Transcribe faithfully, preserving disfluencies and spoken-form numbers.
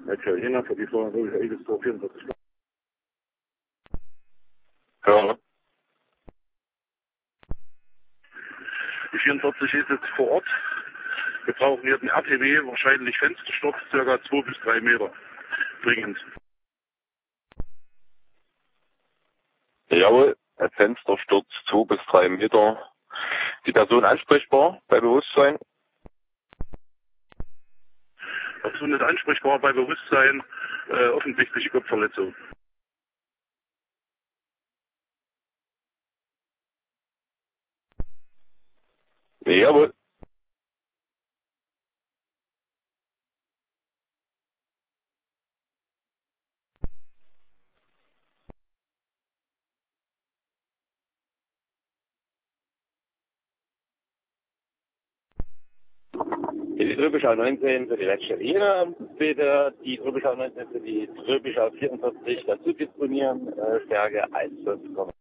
Italiener für die Firma Röbisch Tor vierundvierzig. Ja. Die vierundvierzig ist jetzt vor Ort. Wir brauchen hier einen R T W, wahrscheinlich Fenstersturz, circa zwei bis drei Meter. Dringend. Jawohl, ein Fenstersturz zwei bis drei Meter. Die Person ansprechbar bei Bewusstsein? Dazu nicht ansprechbar bei Bewusstsein, äh, offensichtliche Kopfverletzung. Jawohl. Die Trübischau neunzehn für die letzte Linie, bitte die Trübischau neunzehn für die Trübischau vierundvierzig dazu disponieren, äh, Stärke eins Komma fünf.